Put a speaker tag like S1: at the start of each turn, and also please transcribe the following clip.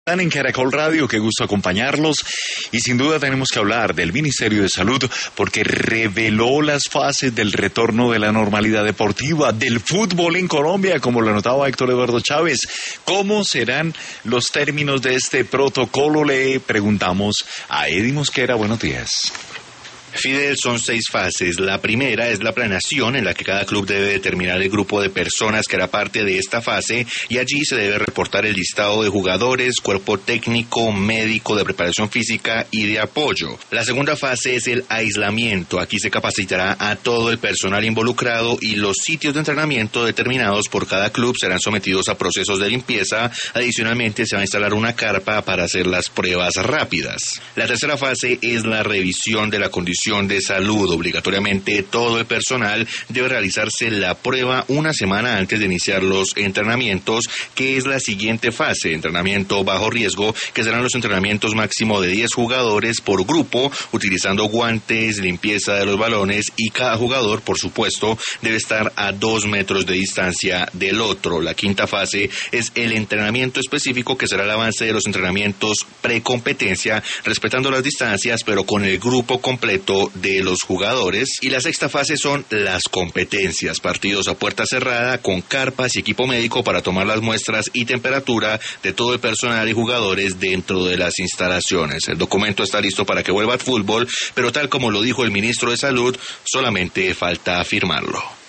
S1: Están en Caracol Radio, qué gusto acompañarlos y sin duda tenemos que hablar del Ministerio de Salud porque reveló las fases del retorno de la normalidad deportiva del fútbol en Colombia, como lo anotaba Héctor Eduardo Chávez. ¿Cómo serán los términos de este protocolo? Le preguntamos a Eddie Mosquera. Buenos días.
S2: Fidel, son 6 fases. La primera es la planeación, en la que cada club debe determinar el grupo de personas que hará parte de esta fase y allí se debe reportar el listado de jugadores, cuerpo técnico, médico, de preparación física y de apoyo. La segunda fase es el aislamiento. Aquí se capacitará a todo el personal involucrado y los sitios de entrenamiento determinados por cada club serán sometidos a procesos de limpieza. Adicionalmente, se va a instalar una carpa para hacer las pruebas rápidas. La tercera fase es la revisión de la condición de salud. Obligatoriamente todo el personal debe realizarse la prueba una semana antes de iniciar los entrenamientos, que es la siguiente fase, entrenamiento bajo riesgo, que serán los entrenamientos máximo de 10 jugadores por grupo, utilizando guantes, limpieza de los balones y cada jugador, por supuesto, debe estar a 2 metros de distancia del otro. La quinta fase es el entrenamiento específico, que será el avance de los entrenamientos precompetencia, respetando las distancias, pero con el grupo completo de los jugadores. Y la sexta fase son las competencias, partidos a puerta cerrada con carpas y equipo médico para tomar las muestras y temperatura de todo el personal y jugadores dentro de las instalaciones. El documento está listo para que vuelva al fútbol, pero tal como lo dijo el ministro de Salud, solamente falta firmarlo.